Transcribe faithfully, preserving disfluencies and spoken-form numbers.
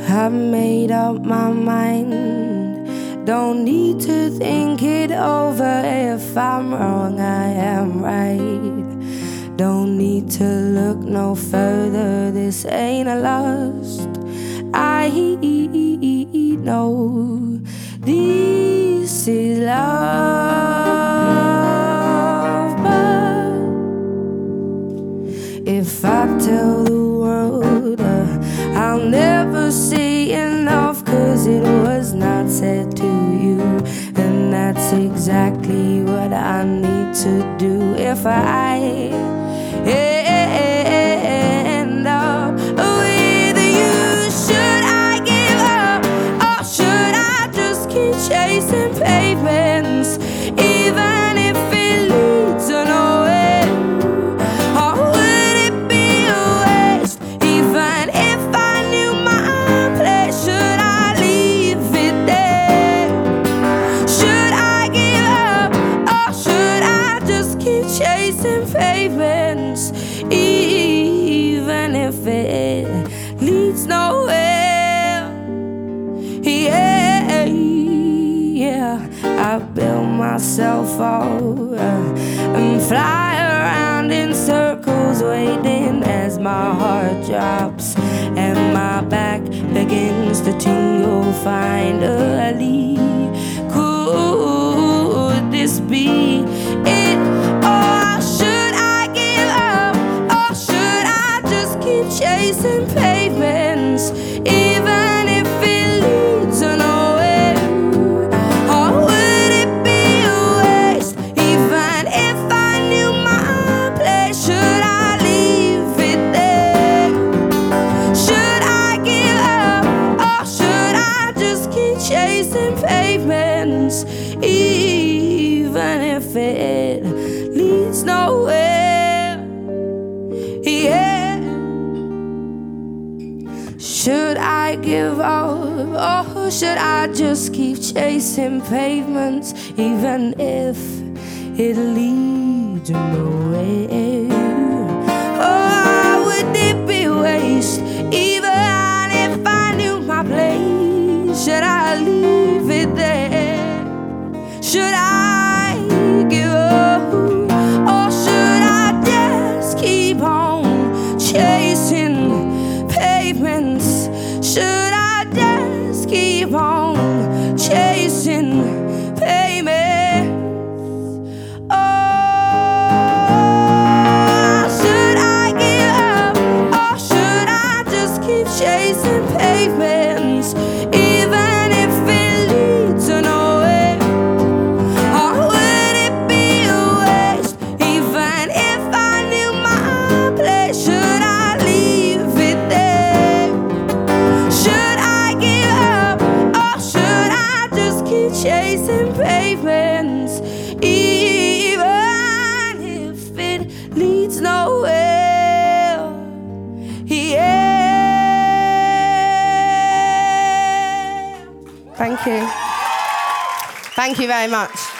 I've made up my mind. Don't need to think it over. If I'm wrong, I am right. Don't need to look no further. This ain't a lust. I know this is love. But if I tell the world uh, I'll never say enough, 'cause it was not said to you, and that's exactly what I need to do. If I end up with you, should I give up, or should I just keep chasing pavements, even if it leads to nowhere? Or would it be a waste, even if I knew my place? Should I leave it there? Should I give up, or should I just keep chasing pavements, even if it leads nowhere? Yeah, yeah, I build myself up uh, and fly around in circles, waiting as my heart drops and my back begins to tingle. Finally, could this be it? Or should I give up, or should I just keep chasing pavements, even if it leads to nowhere? Or would it be a waste, even if I knew my place? Should I leave it there? Should I give up, or should I just keep chasing pavements, even if it leads nowhere? Yeah. Should I give up, or should I just keep chasing pavements, even if it leads nowhere? Oh, would it be waste, even if I knew my place? Should I leave it there? Should I give up, or should I just keep on chasing pavements? Should I just keep on chasing pavements? Oh, should I give up, or should I just keep chasing pavements, even if it leads to nowhere? Or would it be a waste, even if I knew my place? Should I leave it there? Should I give up, or should I just keep chasing pavements, even if it leads nowhere? Yeah. Thank you. Thank you very much.